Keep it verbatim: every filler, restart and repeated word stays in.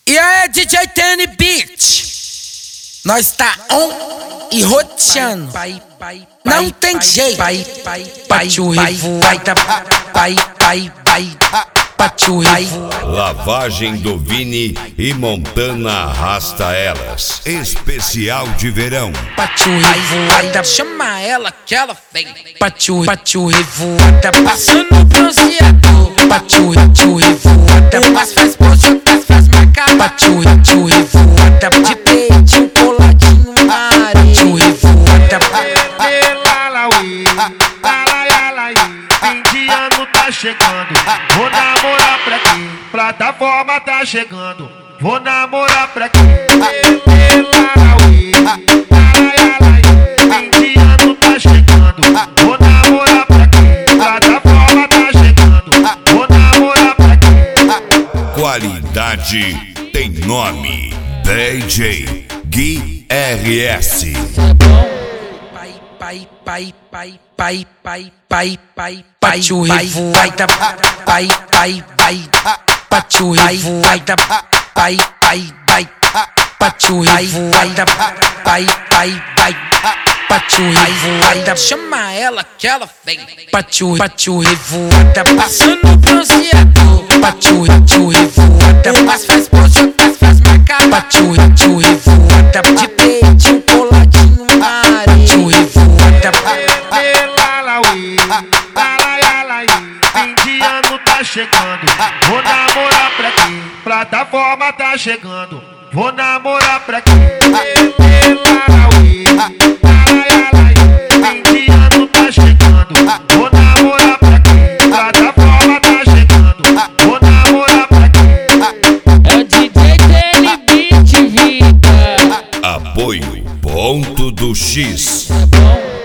E aí, D J Tene Beat, nós tá on e roteando, não tem jeito. Bate o revo, vai da, vai, vai, vai. Bate o revo. Lavagem do Vini e Montana arrasta elas. Especial de verão. Bate o revo, vai da, chama ela que ela vem. Bate o, bate o revo, tá passando o bronzeador. Bate o, bate o revo, tá, mas faz pose, faz, faz marcar. Bate o, bate o revo, tá de peitinho coladinho na areia. Bate o revo, tá fim de ano tá chegando, vou namorar pra quê? Plataforma tá chegando, vou namorar pra quê? Fim de ano tá chegando, vou namorar pra quê? Plataforma tá chegando, vou namorar pra quê? Qualidade tem nome. D J Gui R S. Pai, pai, pai, pai, pai, pai, pai, bate o revo, vai da, pai, pai, vai. Bate o revo, vai da, pai, pai, vai. Bate o revo, vai da, pai, pai, vai. Bate o revo, vai da, chama ela que ela vem. Bate o, bate o revo, tá passando o bronzeador. Bate o, bate o revo, tá, mas faz pose, faz, faz marcar. Bate o, bate o revo, tá de peitinho coladinho na areia. Bate o revo, tá fim de ano tá chegando, vou namorar pra quê? Plataforma tá chegando, vou namorar pra quê? Fim de ano tá chegando, vou namorar pra quê? Plataforma tá chegando, vou namorar pra quê? É o D J Tene Beat, vida. Apoio Ponto do X. É bom.